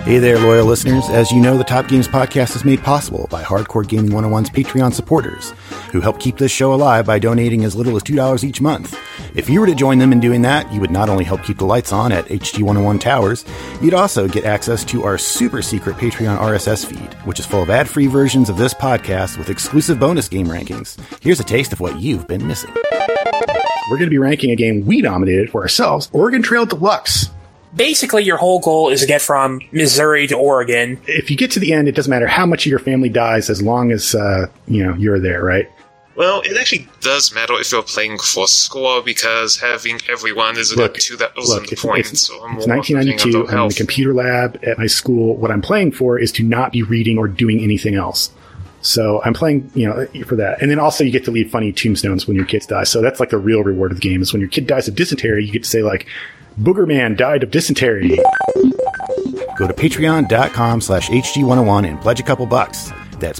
Hey there, loyal listeners. As you know, the Top Games Podcast is made possible by Hardcore Gaming 101's Patreon supporters, who help keep this show alive by donating as little as $2 each month. If you were to join them in doing that, you would not only help keep the lights on at HG101 Towers, you'd also get access to our super secret Patreon RSS feed, which is full of ad-free versions of this podcast with exclusive bonus game rankings. Here's a taste of what you've been missing. We're going to be ranking a game we nominated for ourselves, Oregon Trail Deluxe. Basically, your whole goal is to get from Missouri to Oregon. If you get to the end, it doesn't matter how much of your family dies as long as, you're there, right? Well, it actually does matter if you're playing for score, because having everyone is a two that wasn't the point. It's 1992. I'm in the computer lab at my school. What I'm playing for is to not be reading or doing anything else. So I'm playing, for that. And then also you get to leave funny tombstones when your kids die. So that's like the real reward of the game is when your kid dies of dysentery, you get to say like, Booger Man died of dysentery. Go to patreon.com/HG101 and pledge a couple bucks. That's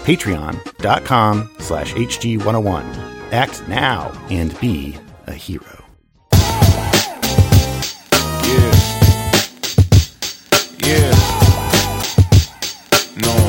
patreon.com/HG101. Act now and be a hero. Yeah. No.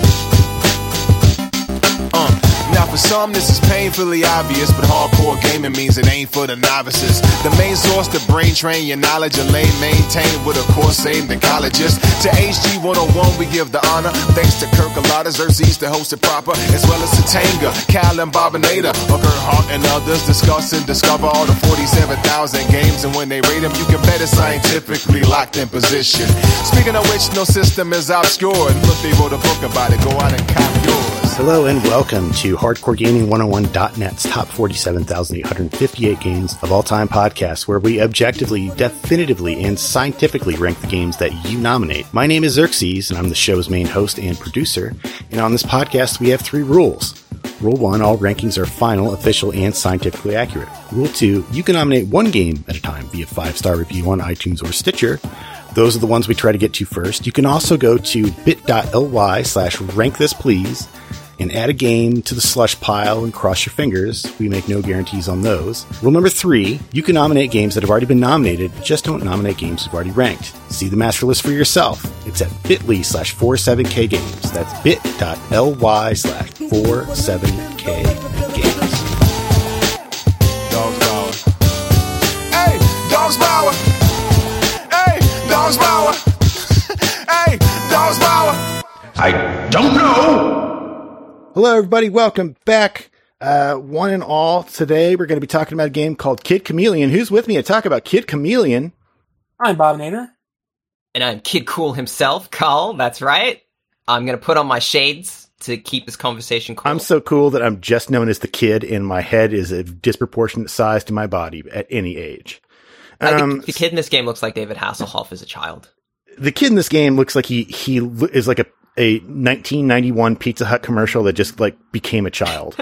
Now for some this is painfully obvious, but hardcore gaming means it ain't for the novices. The main source to brain train your knowledge, a lane maintained with a course aimed at colleges. To HG 101 we give the honor, thanks to Kirk Alada, Xerxes to host it proper, as well as Satanga, Cal and Bobinator, Hart and others discuss and discover all the 47,000 games, and when they rate them you can bet it's scientifically locked in position. Speaking of which, no system is obscured. Look, they wrote a book about it, go out and cop yours. Hello and welcome to HardcoreGaming101.net's top 47,858 games of all time podcast, where we objectively, definitively, and scientifically rank the games that you nominate. My name is Xerxes, and I'm the show's main host and producer. And on this podcast, we have 3 rules. Rule 1, all rankings are final, official, and scientifically accurate. Rule 2, you can nominate one game at a time via 5-star review on iTunes or Stitcher. Those are the ones we try to get to first. You can also go to bit.ly/rankthisplease and add a game to the slush pile and cross your fingers. We make no guarantees on those. Rule number 3, you can nominate games that have already been nominated, just don't nominate games you've already ranked. See the master list for yourself. It's at bit.ly/47kgames. That's bit.ly/47kgames. Dogs Power. Hey, Dogs Power. Hey, Dogs Power. Hey, Dogs Power. I don't know! Hello, everybody. Welcome back. One and all. Today, we're going to be talking about a game called Kid Chameleon. Who's with me to talk about Kid Chameleon? I'm Bob Nader. And I'm Kid Cool himself, Carl. That's right. I'm going to put on my shades to keep this conversation cool. I'm so cool that I'm just known as the Kid, and my head is a disproportionate size to my body at any age. The kid in this game looks like David Hasselhoff as a child. The kid in this game looks like he is like a 1991 Pizza Hut commercial that just like became a child.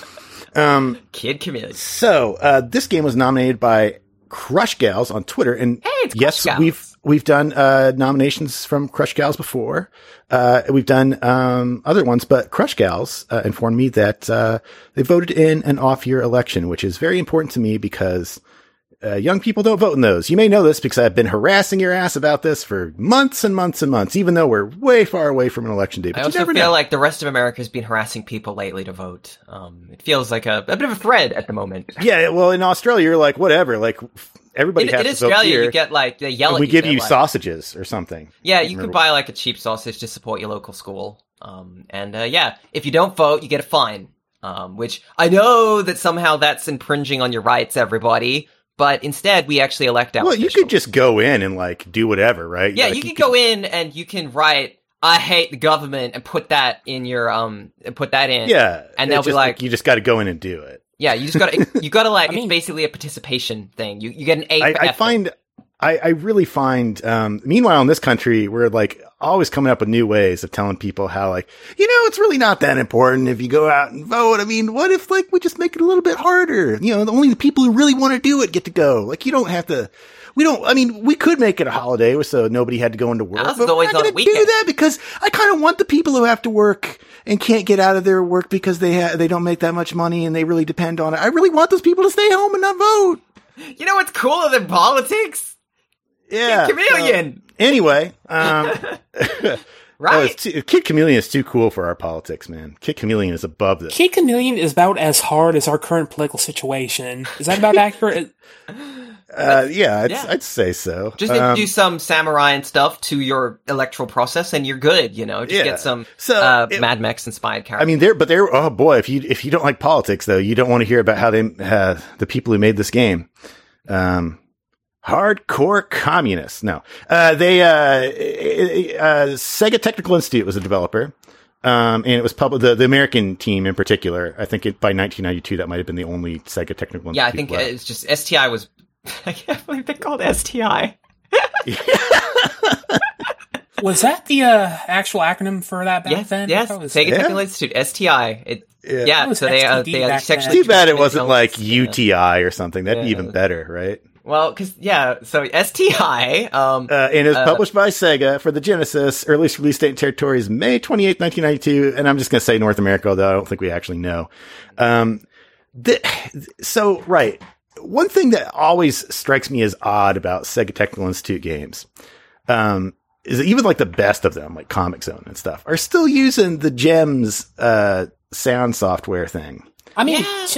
Kid Chameleon. So, this game was nominated by Crush Gals on Twitter, and hey, it's yes, Crush Gals. we've done nominations from Crush Gals before. We've done other ones, but Crush Gals informed me that they voted in an off-year election, which is very important to me because young people don't vote in those. You may know this because I've been harassing your ass about this for months and months and months, even though we're way far away from an election day. But I also feel like the rest of America has been harassing people lately to vote. It feels like a bit of a thread at the moment. Yeah, well, in Australia, you're like, whatever, like everybody has to vote here. In Australia, you get like, they yell at you. We give you sausages or something. Yeah, you could buy like a cheap sausage to support your local school. If you don't vote, you get a fine. Which I know that somehow that's infringing on your rights, everybody. But instead, we actually elect our officials. You could just go in and, like, do whatever, right? Yeah, you can go in and you can write, I hate the government, and put that in your, put that in. Yeah. And they'll be like... You just gotta go in and do it. Yeah, you just gotta, it's basically a participation thing. You get an A for effort. I really find, meanwhile in this country, we're like always coming up with new ways of telling people how like, it's really not that important if you go out and vote. I mean, what if like we just make it a little bit harder? Only the people who really want to do it get to go. Like you don't have to, we could make it a holiday so nobody had to go into work. But we're not going to do that because I kind of want the people who have to work and can't get out of their work because they don't make that much money and they really depend on it. I really want those people to stay home and not vote. You know what's cooler than politics? Yeah. Chameleon. Anyway, Right? Kid Chameleon is too cool for our politics, man. Kid Chameleon is above this. Kid Chameleon is about as hard as our current political situation. Is that about accurate? I'd say so. Just do some samurai and stuff to your electoral process, and you're good. Just get some Mad Max inspired characters. I mean, oh boy, if you don't like politics though, you don't want to hear about how the people who made this game, hardcore communists. No, Sega Technical Institute was a developer. And it was the American team in particular. I think by 1992, that might have been the only Sega Technical Institute. Yeah, I think it's just STI was. I can't believe they called STI. Was that the actual acronym for that back then? Yes, Sega Technical Institute, STI. So they actually. Too bad it wasn't like UTI or something. That'd be even better, right? Well, so STI. And it was published by Sega for the Genesis. Earliest release date in territory is May 28th, 1992. And I'm just going to say North America, although I don't think we actually know. Right. One thing that always strikes me as odd about Sega Technical Institute games, is that even like the best of them, like Comic Zone and stuff, are still using the GEMS, sound software thing. I mean, to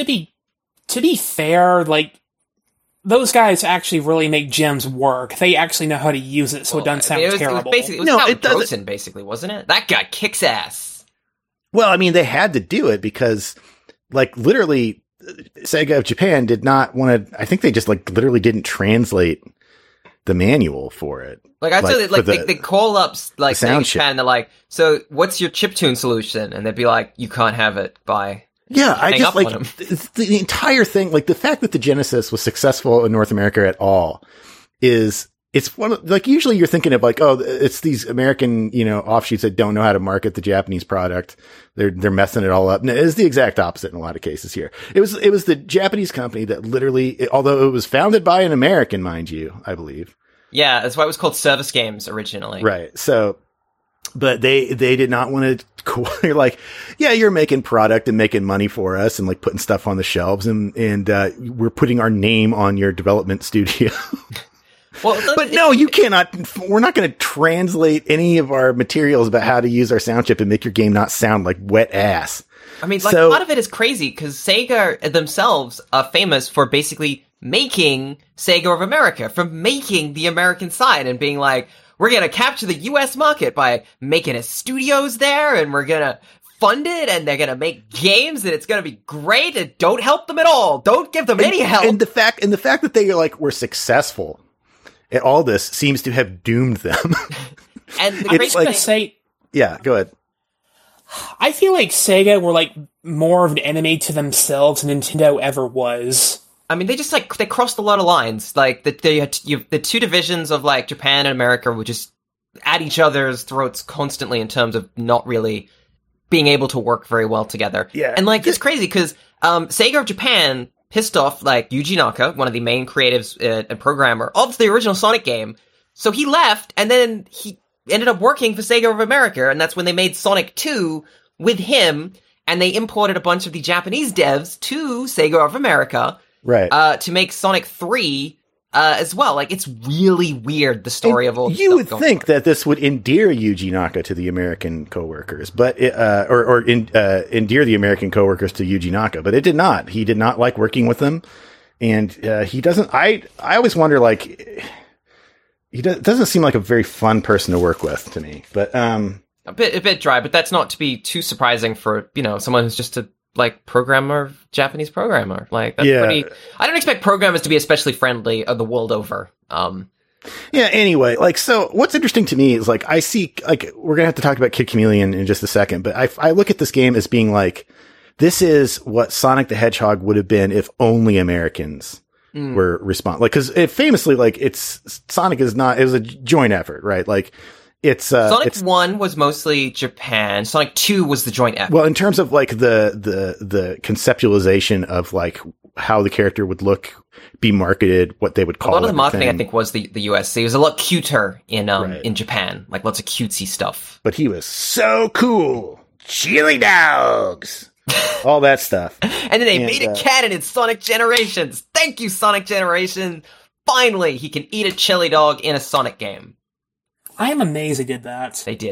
be fair, like, those guys actually really make GEMS work. They actually know how to use it, so it doesn't sound terrible. It was Drozen, basically, wasn't it? That guy kicks ass. Well, I mean, they had to do it because, like, literally, Sega of Japan did not want to. I think they just literally didn't translate the manual for it. Like I said, they call up like Sega Japan, and they're like, "So, what's your chiptune solution?" And they'd be like, "You can't have it by." Yeah, I just like the entire thing. Like the fact that the Genesis was successful in North America at all it's one of, like, usually you're thinking of like, oh, it's these American, offshoots that don't know how to market the Japanese product. They're messing it all up. And it is the exact opposite in a lot of cases here. It was the Japanese company that literally, although it was founded by an American, mind you, I believe. Yeah, that's why it was called Service Games originally. Right. So, but they did not want to, they're like, yeah, you're making product and making money for us and like putting stuff on the shelves and we're putting our name on your development studio. Well, but no, you cannot. We're not going to translate any of our materials about how to use our sound chip and make your game not sound like wet ass. I mean, a lot of it is crazy because Sega themselves are famous for basically making Sega of America, from making the American side and being like, we're going to capture the U.S. market by making studios there, and we're going to fund it, and they're going to make games, and it's going to be great, and don't help them at all. Don't give them any help. And the fact that they were successful at all this seems to have doomed them. And the great thing, yeah, go ahead. I feel like Sega were more of an enemy to themselves than Nintendo ever was. I mean, they just they crossed a lot of lines. Like the two divisions of Japan and America were just at each other's throats constantly in terms of not really being able to work very well together. Yeah, and it's crazy because Sega of Japan pissed off Yuji Naka, one of the main creatives and programmer of the original Sonic game. So he left, and then he ended up working for Sega of America, and that's when they made Sonic 2 with him, and they imported a bunch of the Japanese devs to Sega of America, right? To make Sonic 3 as well. It's really weird, the story of all this. You would think that this would endear Yuji Naka to the American coworkers, but endear the American coworkers to Yuji Naka, but it did not. He did not like working with them, and he doesn't. I always wonder, he doesn't seem like a very fun person to work with to me. But a bit dry, but that's not to be too surprising for someone who's just a programmer, Japanese programmer. That's pretty. I don't expect programmers to be especially friendly the world over. Yeah. Anyway, so what's interesting to me is I see we're gonna have to talk about Kid Chameleon in just a second, but I look at this game as being this is what Sonic the Hedgehog would have been if only Americans were responsible. Because it famously, Sonic is not. It was a joint effort, right? Sonic 1 was mostly Japan. Sonic 2 was the joint effort. Well, in terms of the conceptualization of how the character would look, be marketed, what they would call it. A lot of the marketing, I think, was the US. He was a lot cuter in Japan, lots of cutesy stuff. But he was so cool. Chili dogs. All that stuff. And then they made a canon in Sonic Generations. Thank you, Sonic Generation. Finally, he can eat a chili dog in a Sonic game. I am amazed they did that. They did it.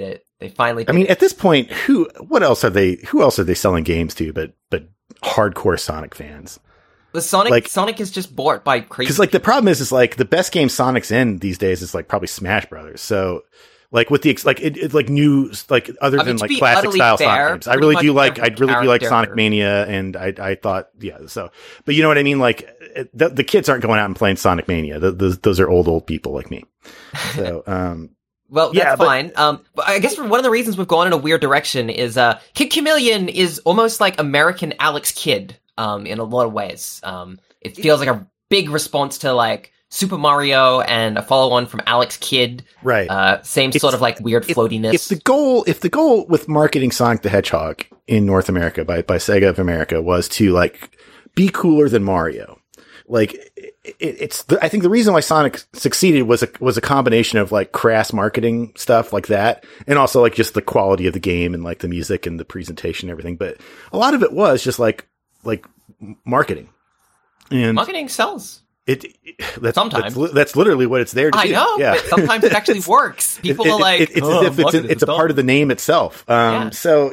They finally. I mean, at this point, who else are they selling games to but hardcore Sonic fans? The Sonic is just bought by crazy. Because like the problem is like the best game Sonic's in these days is like probably Smash Brothers. So like with the like new like other than like classic style Sonic games, I really do like Sonic Mania, and I thought So, but you know what I mean? Like the kids aren't going out and playing Sonic Mania. Those are old people like me. So well, that's fine. But I guess one of the reasons we've gone in a weird direction is Kid Chameleon is almost like American Alex Kidd. In a lot of ways. It feels like a big response to like Super Mario and a follow-on from Alex Kidd. Right. Same sort of like weird floatiness. If the goal with marketing Sonic the Hedgehog in North America by Sega of America was to like be cooler than Mario, like I think the reason why Sonic succeeded was a combination of like crass marketing stuff like that, and also like just the quality of the game and like the music and the presentation and everything. But a lot of it was just like marketing, and marketing sells. Sometimes that's literally what it's there to do. I know, but sometimes it actually works. People are like, it's as if it's a part of the name itself. So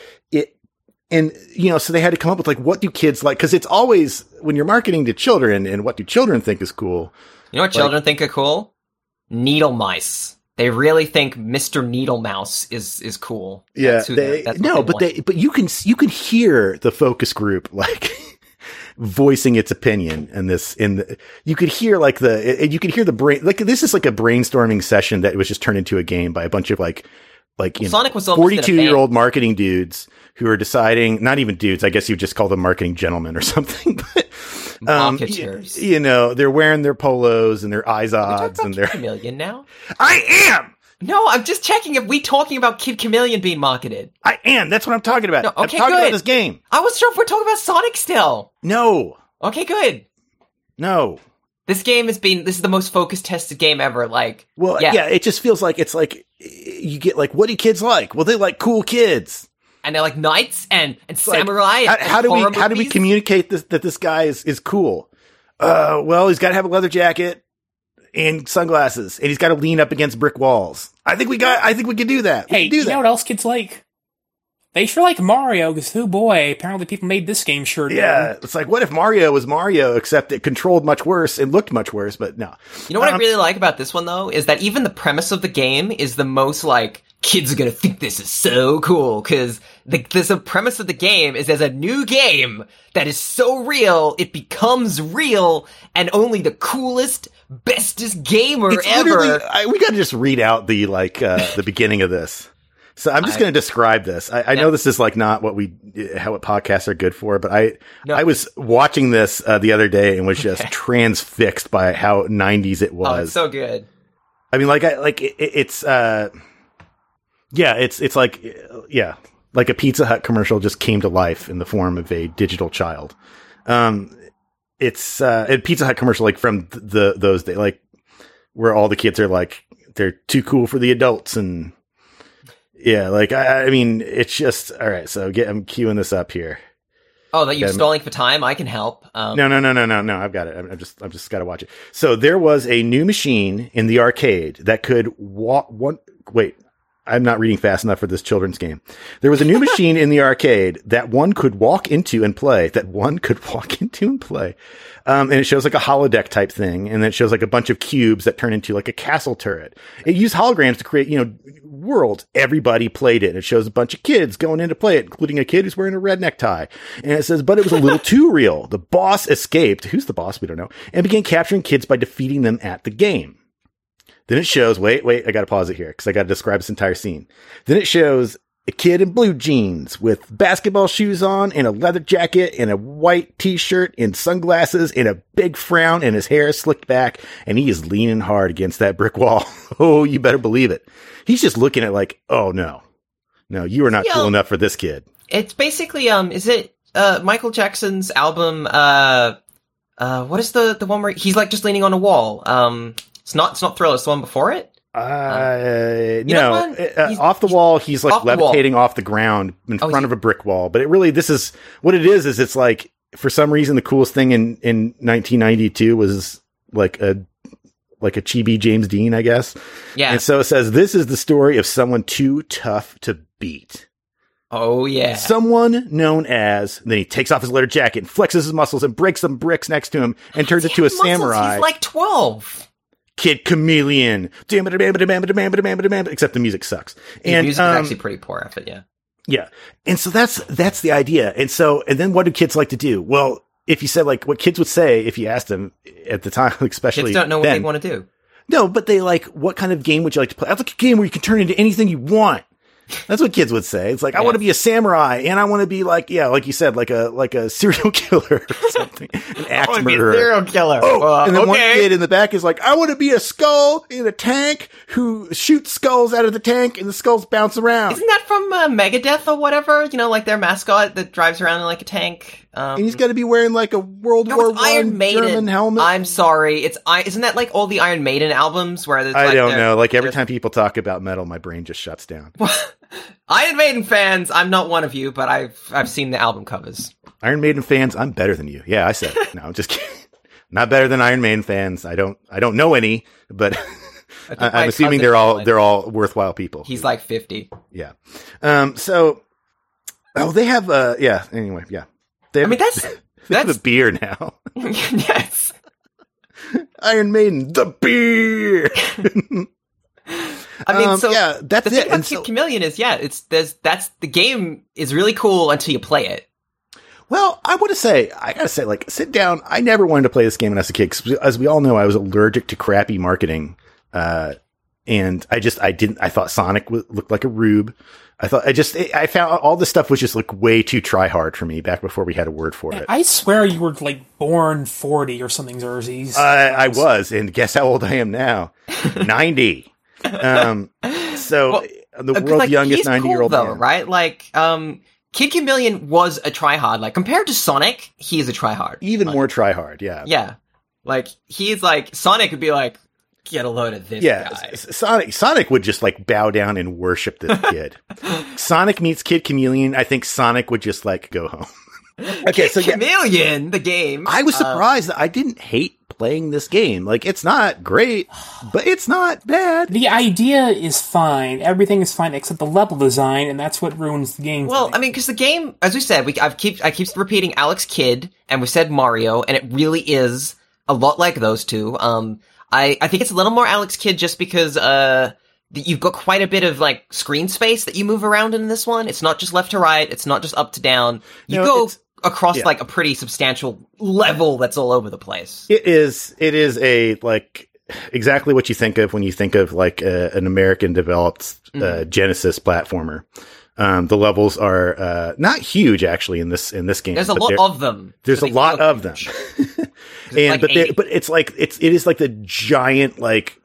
so they had to come up with like, what do kids like? Because it's always when you're marketing to children, and what do children think is cool? You know what children think are cool? Needle mice. They really think Mr. Needle Mouse is cool. Yeah, but you can hear the focus group like voicing its opinion you could hear like the brain, like this is like a brainstorming session that was just turned into a game by a bunch of like Sonic was 42-year-old marketing dudes who are deciding, not even dudes, I guess you would just call them marketing gentlemen or something, but marketers. They're wearing their polos and their Izods and their Chameleon now. I am. No, I'm just checking if we talking about Kid Chameleon being marketed. I am. That's what I'm talking about. No, okay, I'm talking about this game. I was sure if we're talking about Sonic still. No. Okay, good. No. This is the most focused tested game ever. Like, well, yeah, it just feels like it's like you get like, what do kids like? Well, they like cool kids. And they're like knights and samurai. Like, how do we communicate that this guy is cool? Well, he's got to have a leather jacket and sunglasses, and he's got to lean up against brick walls. I think we can do that. Hey, you know what else kids like? They sure like Mario, because oh boy, apparently people made this game sure did. Yeah, it's like, what if Mario was Mario, except it controlled much worse and looked much worse, but no. You know what I really like about this one, though, is that even the premise of the game is the most, like, kids are gonna think this is so cool, because the premise of the game is there's a new game that is so real, it becomes real, and only the coolest, bestest gamer ever. We gotta just read out the beginning of this. So I'm just going to describe this. I know this is like not what podcasts are good for, but I was watching this the other day and was just transfixed by how 90s it was. Oh, it's so good. I mean, it's like a Pizza Hut commercial just came to life in the form of a digital child. It's a Pizza Hut commercial like from those days, like where all the kids are like they're too cool for the adults and. Yeah, like, I mean, it's just, all right, so I'm queuing this up here. Oh, that you're stalling for time? I can help. No, I've got it. I've just got to watch it. So there was a new machine in the arcade that could wait, I'm not reading fast enough for this children's game. There was a new machine in the arcade that one could walk into and play. And it shows like a holodeck type thing. And then it shows like a bunch of cubes that turn into like a castle turret. It used holograms to create, worlds. Everybody played it. It shows a bunch of kids going in to play it, including a kid who's wearing a red necktie. And it says, but it was a little too real. The boss escaped. Who's the boss? We don't know. And began capturing kids by defeating them at the game. Then it shows, wait, I gotta pause it here because I gotta describe this entire scene. Then it shows a kid in blue jeans with basketball shoes on and a leather jacket and a white t-shirt and sunglasses and a big frown and his hair is slicked back and he is leaning hard against that brick wall. Oh, you better believe it. He's just looking at like, oh no, you are not cool enough for this kid. It's basically, is it, Michael Jackson's album, what is the one where he's like just leaning on a wall? It's not Thriller, it's the one before it? No. Off the wall, he's like levitating off the ground in front of a brick wall. But this is what it is it's like, for some reason, the coolest thing in 1992 was like a like a chibi James Dean, I guess. Yeah. And so it says, this is the story of someone too tough to beat. Oh, yeah. Someone known as, then he takes off his leather jacket and flexes his muscles and breaks some bricks next to him and turns into a samurai. He's like 12. Kid Chameleon. Except the music sucks. The music is actually pretty poor at it, yeah. Yeah. And so that's the idea. And then what do kids like to do? Well, if you said like what kids would say if you asked them at the time, especially kids don't know what they want to do. No, but they like, what kind of game would you like to play? I'd like a game where you can turn into anything you want. That's what kids would say. It's like, I want to be a samurai and I want to be like, yeah, like you said, like a serial killer or something. An axe murderer. Be a serial killer. Oh, and then one kid in the back is like, I want to be a skull in a tank who shoots skulls out of the tank and the skulls bounce around. Isn't that from Megadeth or whatever? You know, like their mascot that drives around in like a tank. And he's got to be wearing like a World War I German helmet. I'm sorry. Isn't that like all the Iron Maiden albums where there's I don't know. Like every time people talk about metal, my brain just shuts down. Iron Maiden fans, I'm not one of you, but I've seen the album covers. Iron Maiden fans, I'm better than you. Yeah, I said it. No, I'm just kidding. Not better than Iron Maiden fans. I don't know any, but I'm assuming they're all worthwhile people. He's like 50. Yeah. They have anyway, yeah. They have, they have a beer now. Yes. Iron Maiden, the beer. I mean, that's the thing it. about Kid Chameleon is, the game is really cool until you play it. Well, I gotta say, like, sit down. I never wanted to play this game when I was a kid, 'cause as we all know, I was allergic to crappy marketing. And I thought Sonic looked like a rube. I found all this stuff was just like way too try hard for me back before we had a word for it. I swear you were like born 40 or something, Xerxes. I was, and guess how old I am now? 90. The world's youngest 90-year-old though, man. right? Like, Kid Chameleon was a tryhard. Like, compared to Sonic, he is a tryhard. Even more tryhard, yeah. Yeah. Like, he's like, Sonic would be like, get a load of this guy. Sonic would just like bow down and worship this kid. Sonic meets Kid Chameleon. I think Sonic would just like go home. Okay, so Chameleon, the game. I was surprised that I didn't hate playing this game. Like, it's not great, but it's not bad. The idea is fine. Everything is fine except the level design, and that's what ruins the game. Well, I mean, because the game, as we said, I keep repeating Alex Kidd, and we said Mario, and it really is a lot like those two. I think it's a little more Alex Kidd just because you've got quite a bit of like screen space that you move around in this one. It's not just left to right. It's not just up to down. You go across like a pretty substantial level that's all over the place. It is a like exactly what you think of when you think of like an American developed Genesis platformer. The levels are not huge actually in this game. There's a lot of them. There's a lot of them. But it is like the giant like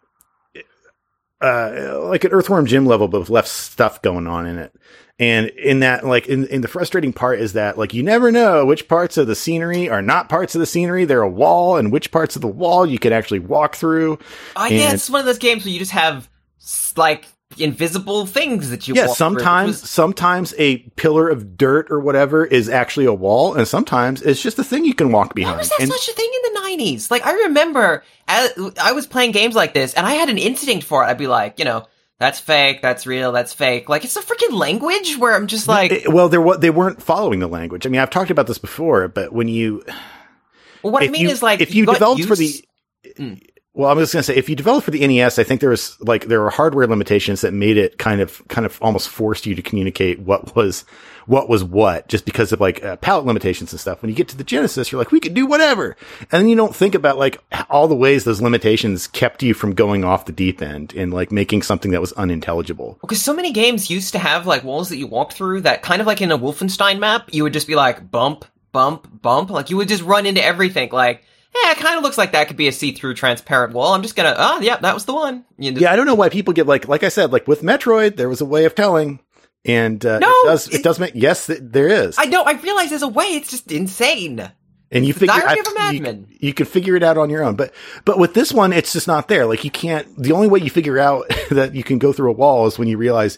an Earthworm Jim level, but with less stuff going on in it. And in that, like, in the frustrating part is that, like, you never know which parts of the scenery are not parts of the scenery. They're a wall, and which parts of the wall you can actually walk through. Yeah, it's one of those games where you just have, like, invisible things that you walk through. Sometimes a pillar of dirt or whatever is actually a wall, and sometimes it's just a thing you can walk behind. Why was that such a thing in the 90s? Like, I remember I was playing games like this, and I had an instinct for it. I'd be like, you know, that's fake, that's real, that's fake. Like, it's a freaking language where I'm just like... they weren't following the language. I mean, I've talked about this before, but when you... Well, what I mean is, like... If you developed for the... Well, I'm just going to say, if you developed for the NES, I think there were hardware limitations that made it kind of almost forced you to communicate what was what, just because of like palette limitations and stuff. When you get to the Genesis, you're like, we could do whatever. And then you don't think about like all the ways those limitations kept you from going off the deep end and like making something that was unintelligible. Because so many games used to have like walls that you walked through that kind of like in a Wolfenstein map, you would just be like bump, bump, bump. Like you would just run into everything. Like, yeah, it kind of looks like that could be a see-through transparent wall. I'm just gonna, that was the one. I don't know why people get like I said, like with Metroid, there was a way of telling. And it does make, yes, there is. I know, I realize there's a way, it's just insane. And you can figure it out on your own. But with this one, it's just not there. Like you can't, the only way you figure out that you can go through a wall is when you realize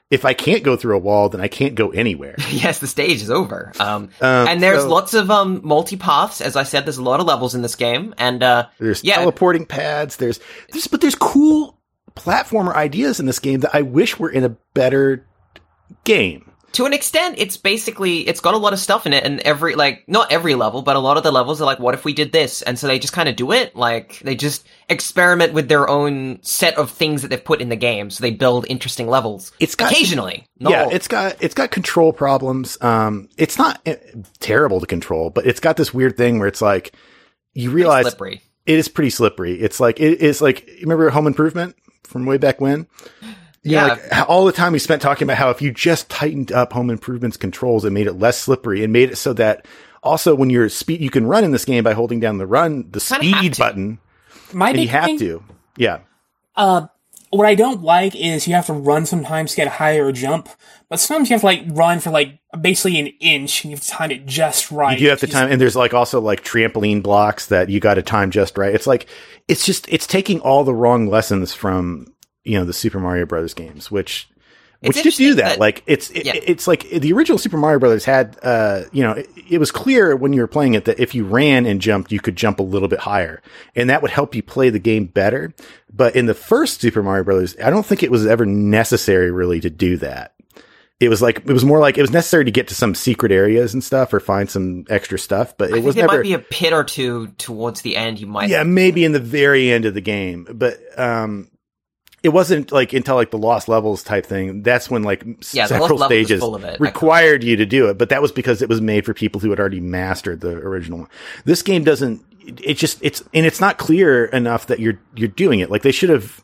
if I can't go through a wall, then I can't go anywhere. Yes, the stage is over. And there's lots of multi-paths. As I said, there's a lot of levels in this game. And there's teleporting pads. There's cool platformer ideas in this game that I wish were in a better game. To an extent, it's got a lot of stuff in it, and not every level, but a lot of the levels are like, what if we did this? And so they just kind of do it. Like, they just experiment with their own set of things that they've put in the game, so they build interesting levels. Occasionally. It's got control problems. It's not terrible to control, but it's got this weird thing where it's like, you realize slippery. It is pretty slippery. It's like, you remember Home Improvement from way back when? All the time we spent talking about how if you just tightened up Home Improvement's controls and made it less slippery and made it so that also when you're you can run in this game by holding down the speed button. You have to. Yeah. What I don't like is you have to run sometimes to get a higher jump, but sometimes you have to run for basically an inch and you have to time it just right. You do have to time, and there's also trampoline blocks that you got to time just right. It's taking all the wrong lessons from, the Super Mario Brothers games, which just do that. It's like the original Super Mario Brothers had, it was clear when you were playing it that if you ran and jumped, you could jump a little bit higher, and that would help you play the game better. But in the first Super Mario Brothers, I don't think it was ever necessary really to do that. It was more like it was necessary to get to some secret areas and stuff or find some extra stuff, but it was never. There might be a pit or two towards the end. You might. Yeah, maybe in the very end of the game, but, it wasn't until the Lost Levels type thing. That's when several stages required you to do it. But that was because it was made for people who had already mastered the original one. This game doesn't. It's not clear enough that you're doing it. They should have.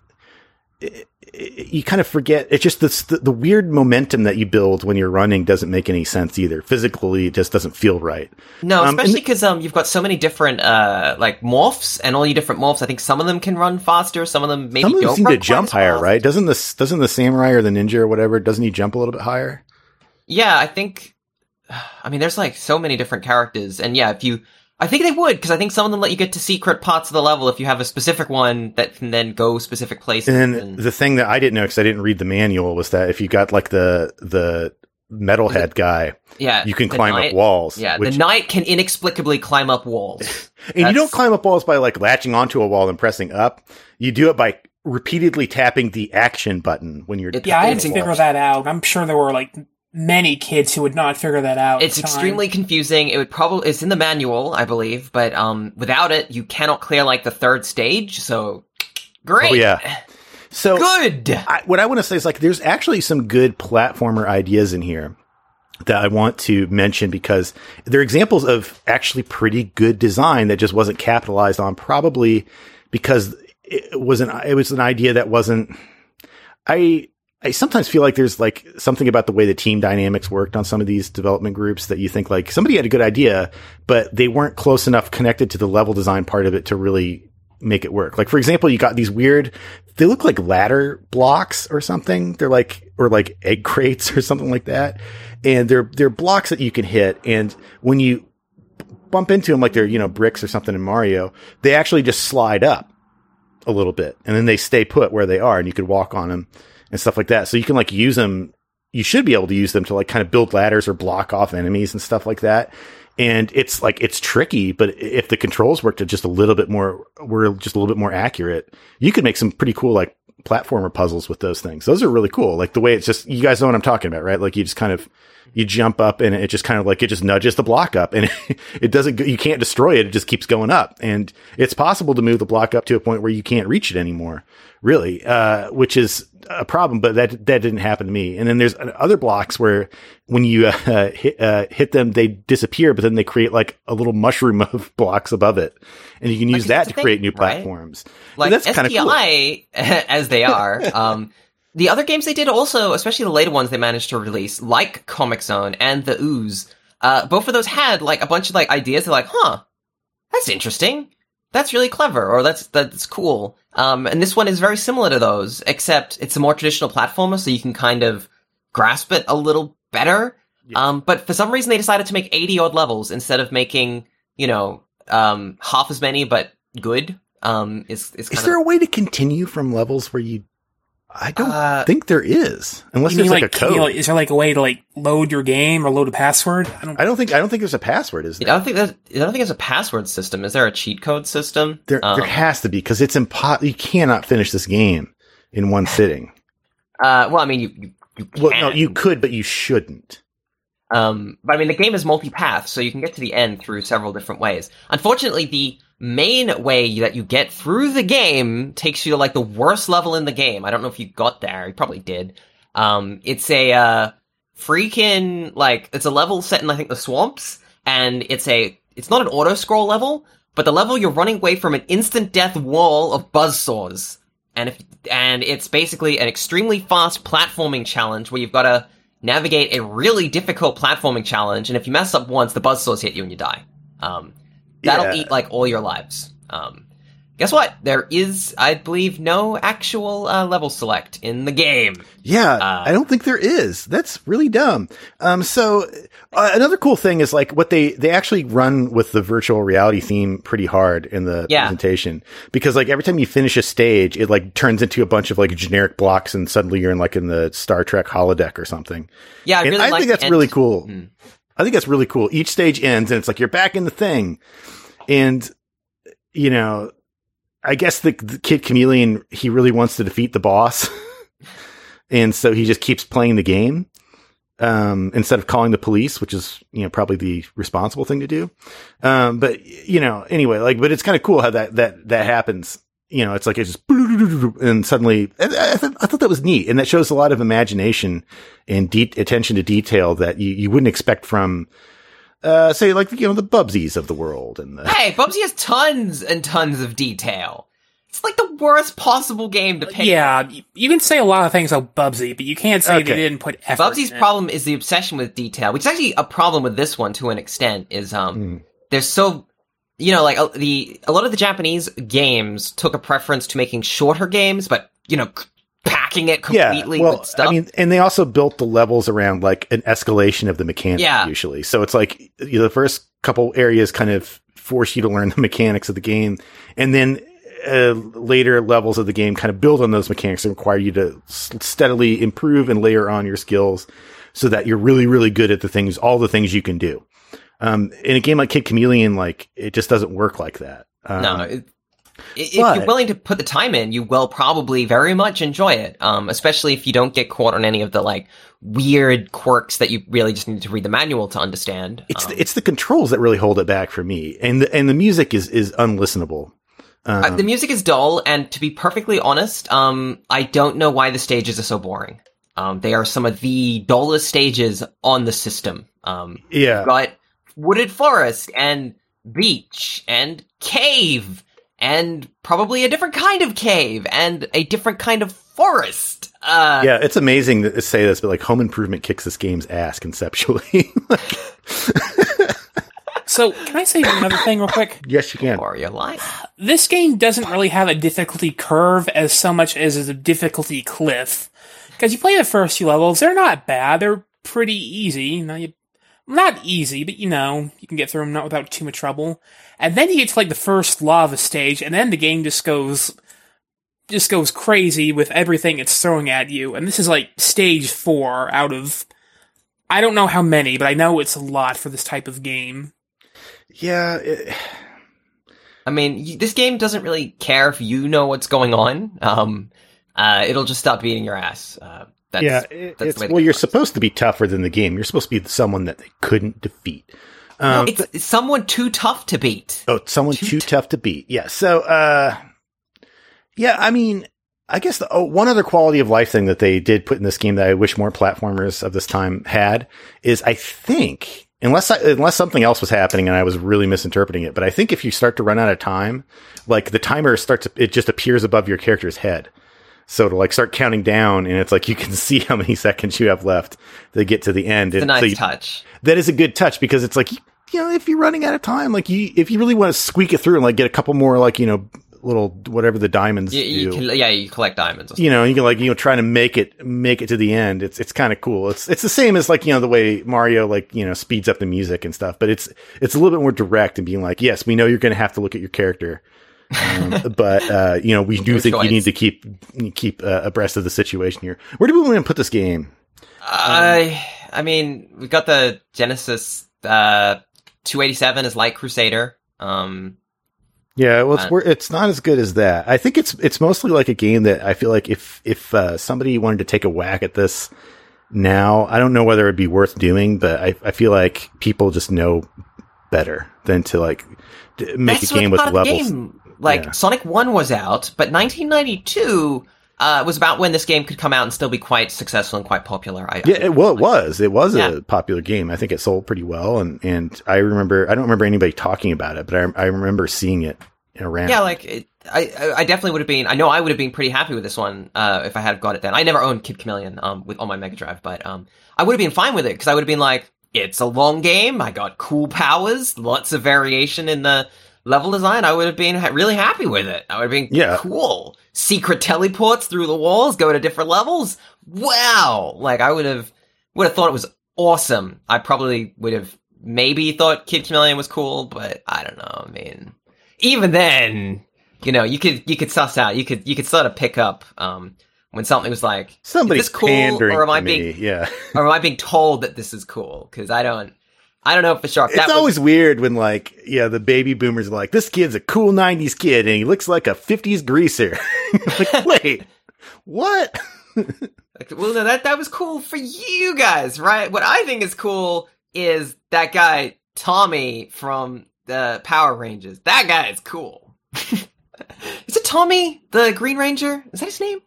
You kind of forget. It's just the weird momentum that you build when you're running doesn't make any sense either. Physically, it just doesn't feel right. No, especially because you've got so many different morphs, and all your different morphs. I think some of them can run faster, some of them maybe don't seem run to jump higher, right? Doesn't the samurai or the ninja or whatever, doesn't he jump a little bit higher? Yeah, I think. I mean, there's so many different characters, and yeah, I think they would, because I think some of them let you get to secret parts of the level if you have a specific one that can then go specific places. And the thing that I didn't know, because I didn't read the manual, was that if you got the metalhead guy, you can climb up walls. Yeah, the knight can inexplicably climb up walls. And you don't climb up walls by latching onto a wall and pressing up. You do it by repeatedly tapping the action button when you're. Yeah, I had to figure that out. I'm sure there were many kids who would not figure that out. It's extremely confusing. It's in the manual, I believe, but without it, you cannot clear the third stage. So great. Oh, yeah. So good. What I want to say is there's actually some good platformer ideas in here that I want to mention because they're examples of actually pretty good design that just wasn't capitalized on, probably because it was an idea that wasn't. I sometimes feel like there's something about the way the team dynamics worked on some of these development groups that you think somebody had a good idea, but they weren't close enough connected to the level design part of it to really make it work. For example, you got these weird, they look like ladder blocks or something. They're or egg crates or something like that. And they're blocks that you can hit. And when you bump into them, they're, bricks or something in Mario, they actually just slide up a little bit and then they stay put where they are and you could walk on them. And stuff like that. So you can use them. You should be able to use them to kind of build ladders or block off enemies and stuff like that. And it's it's tricky, but if the controls were just a little bit more accurate, you could make some pretty cool platformer puzzles with those things. Those are really cool. The way it's just, you guys know what I'm talking about, right? You just kind of, you jump up and it just kind of it just nudges the block up and it doesn't, you can't destroy it. It just keeps going up. And it's possible to move the block up to a point where you can't reach it anymore, really, which is a problem, but that didn't happen to me. And then there's other blocks where when you hit them, they disappear, but then they create a little mushroom of blocks above it. And you can use that to create new platforms. Right? That's kind of cool. As they are. The other games they did also, especially the later ones they managed to release, like Comic Zone and the Ooze, both of those had a bunch of ideas. They're that's interesting. That's really clever, or that's cool. And this one is very similar to those, except it's a more traditional platformer, so you can kind of grasp it a little better. Yeah. But for some reason they decided to make 80 odd levels instead of making, half as many, but good. Is there a way to continue from levels where you I don't think there is, unless there's like a code. Is there like a way to like load your game or load a password? I don't think there's a password. Is there? I don't think there's a password system. Is there a cheat code system? There has to be, because it's impossible. You cannot finish this game in one sitting. Well, I mean, you can. Well, no, you could, but you shouldn't. But I mean, the game is multi-path, so you can get to the end through several different ways. Unfortunately, the main way that you get through the game takes you to like the worst level in the game. I don't know if you got there. You probably did. It's a freaking like it's a level set in I think the swamps, and it's not an auto scroll level, but the level you're running away from an instant death wall of buzzsaws, and it's basically an extremely fast platforming challenge where you've got to navigate a really difficult platforming challenge, and if you mess up once, the buzzsaws hit you and you die. That'll eat, like, all your lives. Guess what? There is, I believe, no actual level select in the game. Yeah, I don't think there is. That's really dumb. So another cool thing is, like, what they actually run with the virtual reality theme pretty hard in the presentation. Because, like, every time you finish a stage, it, like, turns into a bunch of, like, generic blocks, and suddenly you're in the Star Trek holodeck or something. Yeah, I think that's really cool. I think that's really cool. Each stage ends, and it's like, you're back in the thing. And, you know, I guess the Kid Chameleon, he really wants to defeat the boss. And so he just keeps playing the game, instead of calling the police, which is, you know, probably the responsible thing to do. But, you know, anyway, like, but it's kind of cool how that happens. You know, it's like, it's just, and suddenly, I thought that was neat. And that shows a lot of imagination and attention to detail that you wouldn't expect from, say, like, you know, the Bubsies of the world. Hey, Bubsy has tons and tons of detail. It's like the worst possible game to pick. Yeah, you can say a lot of things about Bubsy, but you can't say they didn't put effort. Bubsy's problem is the obsession with detail, which is actually a problem with this one to an extent. Is there's so, you know, like a lot of the Japanese games took a preference to making shorter games, but, you know, packing it completely with stuff. I mean, and they also built the levels around like an escalation of the mechanics usually. So it's like, you know, the first couple areas kind of force you to learn the mechanics of the game, and then later levels of the game kind of build on those mechanics and require you to steadily improve and layer on your skills so that you're really, really good at all the things you can do. In a game like Kid Chameleon, like, it just doesn't work like that. No, if you're willing to put the time in, you will probably very much enjoy it. Especially if you don't get caught on any of the like weird quirks that you really just need to read the manual to understand. It's the controls that really hold it back for me, and the music is unlistenable. The music is dull, and to be perfectly honest, I don't know why the stages are so boring. They are some of the dullest stages on the system. You've got wooded forest and beach and cave and probably a different kind of cave and a different kind of forest. Yeah, it's amazing to say this, but like Home Improvement kicks this game's ass conceptually. So, can I say another thing real quick? Yes, you can. Or your life. This game doesn't really have a difficulty curve as so much as a difficulty cliff. Because you play the first few levels, they're not bad. They're pretty easy. Not easy, but you know, you can get through them not without too much trouble. And then you get to like the first lava stage, and then the game just goes crazy with everything it's throwing at you. And this is like stage 4 out of, I don't know how many, but I know it's a lot for this type of game. Yeah. I mean, this game doesn't really care if you know what's going on. It'll just stop beating your ass. That's the way you're supposed to be tougher than the game. You're supposed to be someone that they couldn't defeat. No, it's someone too tough to beat. Oh, someone too tough to beat. Yeah. So, yeah, I mean, I guess one other quality of life thing that they did put in this game that I wish more platformers of this time had is, I think, unless something else was happening and I was really misinterpreting it, but I think if you start to run out of time, like the timer it just appears above your character's head. So to like start counting down, and it's like you can see how many seconds you have left to get to the end. It's a nice touch. That is a good touch, because it's like, you know, if you're running out of time, like if you really want to squeak it through and like get a couple more, like, you know, little whatever the diamonds do. You collect diamonds. You know, you can like, you know, try to make it to the end. It's kind of cool. It's the same as like, you know, the way Mario, like, you know, speeds up the music and stuff, but it's a little bit more direct and being like, yes, we know you're going to have to look at your character But we do think we need to keep abreast of the situation here. Where do we want to put this game? I mean, we've got the Genesis 287 as Light Crusader. Yeah, well, it's not as good as that. I think it's mostly like a game that I feel like if somebody wanted to take a whack at this now, I don't know whether it'd be worth doing, but I feel like people just know better than to make a game with levels. Sonic 1 was out, but 1992 was about when this game could come out and still be quite successful and quite popular. It was a popular game. I think it sold pretty well, and I don't remember anybody talking about it, but I remember seeing it around. Yeah, I definitely would have been. I know I would have been pretty happy with this one if I had got it then. I never owned Kid Chameleon on my Mega Drive, but I would have been fine with it because I would have been like, it's a long game. I got cool powers, lots of variation in the level design. I would have been really happy with it. I would have been cool. Secret teleports through the walls, go to different levels. Wow! I would have thought it was awesome. I probably would have maybe thought Kid Chameleon was cool, but I don't know. I mean, even then, you could suss out. You could sort of pick up when something was like, somebody's is this cool, pandering or am I to being me? or am I being told that this is cool? Because I don't know for sure. It's always weird when the baby boomers are like, this kid's a cool 90s kid and he looks like a 50s greaser. Wait, what? Well, no, that was cool for you guys, right? What I think is cool is that guy, Tommy from the Power Rangers. That guy is cool. Is it Tommy, the Green Ranger? Is that his name?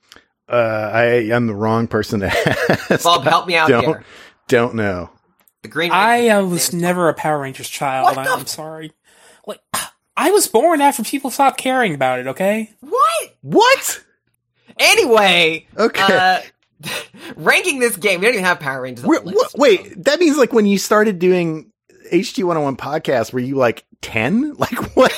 I am the wrong person to ask. Bob, help me out here. Don't know. The Green Ranger. I was never a Power Rangers child. I'm sorry. I was born after people stopped caring about it, okay? What? Anyway. Okay. Ranking this game, we don't even have Power Rangers. Wait, that means when you started doing HG101 podcast, were you 10? What?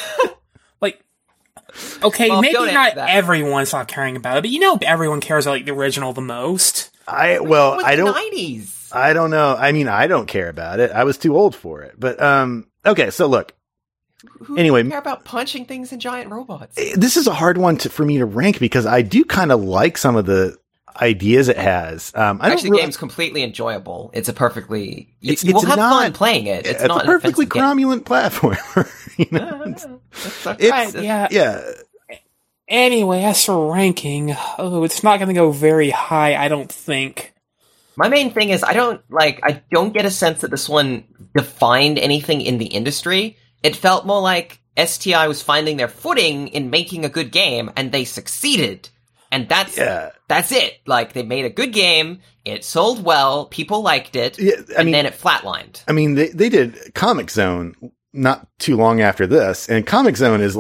Okay, well, maybe not everyone stopped caring about it, but everyone cares about the original the most. I don't. 90s. I don't know. I mean, I don't care about it. I was too old for it. But okay. So look. Who anyway, care about punching things and giant robots? This is a hard one for me to rank because I do kind of like some of the ideas it has. The game's completely enjoyable. It's a perfectly you will have fun playing it. It's not a perfectly cromulent platformer. That's right. Yeah. Anyway, as for ranking, it's not going to go very high, I don't think. My main thing is I don't get a sense that this one defined anything in the industry. It felt more like STI was finding their footing in making a good game, and they succeeded. And that's it. They made a good game, it sold well, people liked it, and then it flatlined. I mean, they did Comic Zone not too long after this, and Comic Zone is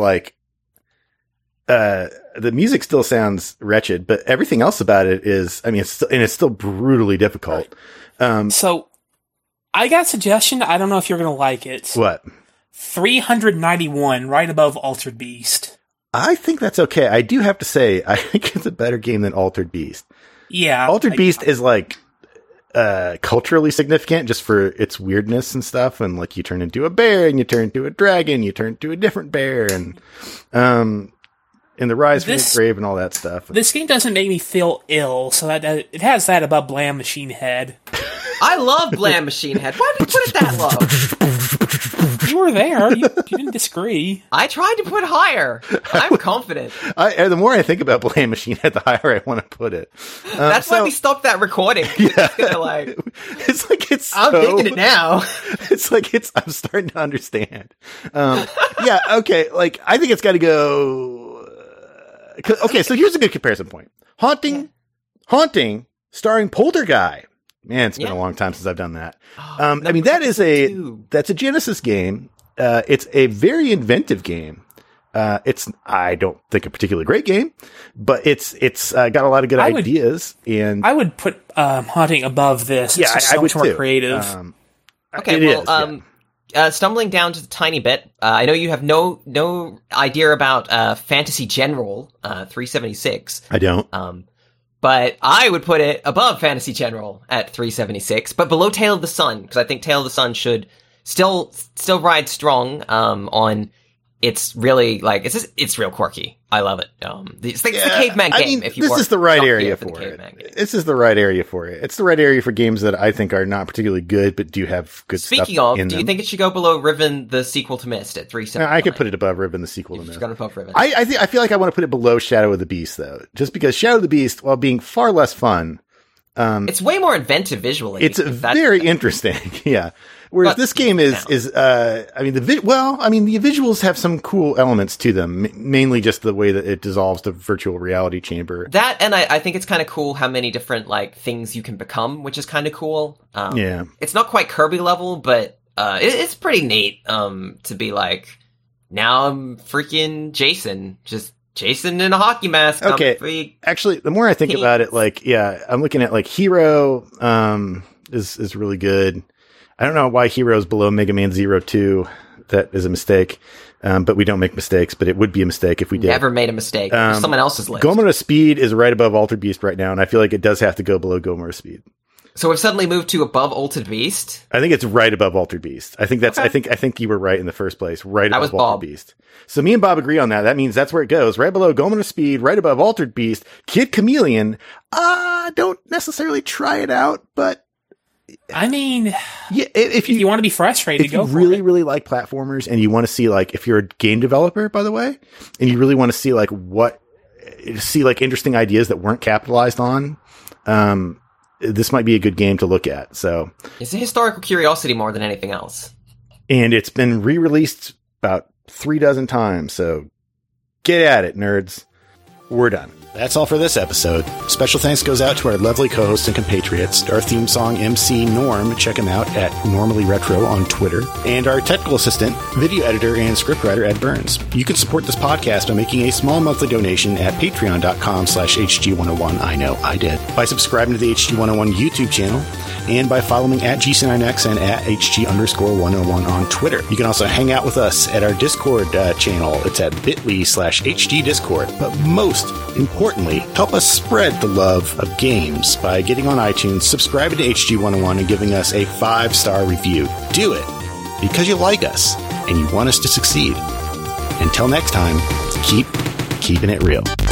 the music still sounds wretched, but everything else about it is, it's still brutally difficult. So, I got a suggestion. I don't know if you're going to like it. What? 391, right above Altered Beast. I think that's okay. I do have to say, I think it's a better game than Altered Beast. Yeah. Altered Beast is culturally significant just for its weirdness and stuff. And you turn into a bear and you turn into a dragon, you turn into a different bear and the Rise from the Grave and all that stuff. This game doesn't make me feel ill, so that it has that above Blam Machine Head. I love Blam Machine Head. Why did you put it that low? You were there. You didn't disagree. I tried to put higher. I'm confident. The more I think about Blam Machine Head, the higher I want to put it. That's why we stopped that recording. Yeah. I'm thinking it now. I'm starting to understand. Okay. I think it's got to go. Okay, so here's a good comparison point. Haunting, starring Poltergeist. Man, it's been a long time since I've done that. That's a Genesis game. It's a very inventive game. It's, I don't think, a particularly great game, but it's got a lot of good ideas. And I would put Haunting above this. It's just so much more creative. Stumbling down just a tiny bit, I know you have no idea about Fantasy General 376. I don't. But I would put it above Fantasy General at 376, but below Tale of the Sun, because I think Tale of the Sun should still ride strong on it's really like it's real quirky. I love it. It's the caveman game. I mean, if you this is the right area for for it. Game. This is the right area for it. It's the right area for games that I think are not particularly good, but do have good stuff in them. Speaking of, do you think it should go below Riven, the sequel to Myst, at 379? I could put it above Riven, the sequel to Myst. Got it above Riven. I feel like I want to put it below Shadow of the Beast, though, just because Shadow of the Beast, while being far less fun, it's way more inventive visually. It's very interesting. Yeah. Whereas this game the visuals have some cool elements to them, mainly just the way that it dissolves the virtual reality chamber. That, and I think it's kind of cool how many different, like, things you can become, which is kind of cool. Yeah. It's not quite Kirby level, but, it's pretty neat, to be like, now I'm freaking Jason, just Jason in a hockey mask. Okay. Actually, the more I think about it, like, yeah, I'm looking at, like, Hero, is really good. I don't know why Hero's below Mega Man Zero 2. That is a mistake. But we don't make mistakes, but it would be a mistake if we did. Never made a mistake. Someone else's list. Gomora Speed is right above Altered Beast right now, and I feel like it does have to go below Gomora Speed. So we've suddenly moved to above Altered Beast? I think it's right above Altered Beast. I think that's, okay. I think you were right in the first place. Right above Altered Beast. So me and Bob agree on that. That means that's where it goes. Right below Gomora Speed, right above Altered Beast. Kid Chameleon. Don't necessarily try it out, but I mean, yeah, if you want to be frustrated, if you really like platformers and you want to see, like, if you're a game developer, by the way, and you really want to see interesting ideas that weren't capitalized on, this might be a good game to look at. So it's a historical curiosity more than anything else. And it's been re-released about 36 times. So get at it, nerds. We're done. That's all for this episode. Special thanks goes out to our lovely co-hosts and compatriots. Our theme song MC Norm, check him out at Normally Retro on Twitter. And our technical assistant, video editor, and scriptwriter Ed Burns. You can support this podcast by making a small monthly donation at patreon.com/HG101. I know, I did. By subscribing to the HG101 YouTube channel, and by following at GC9X and at HG_101 on Twitter. You can also hang out with us at our Discord channel. It's at bit.ly/HG Discord. But most importantly, help us spread the love of games by getting on iTunes, subscribing to HG101, and giving us a 5-star review. Do it because you like us and you want us to succeed. Until next time, keep keeping it real.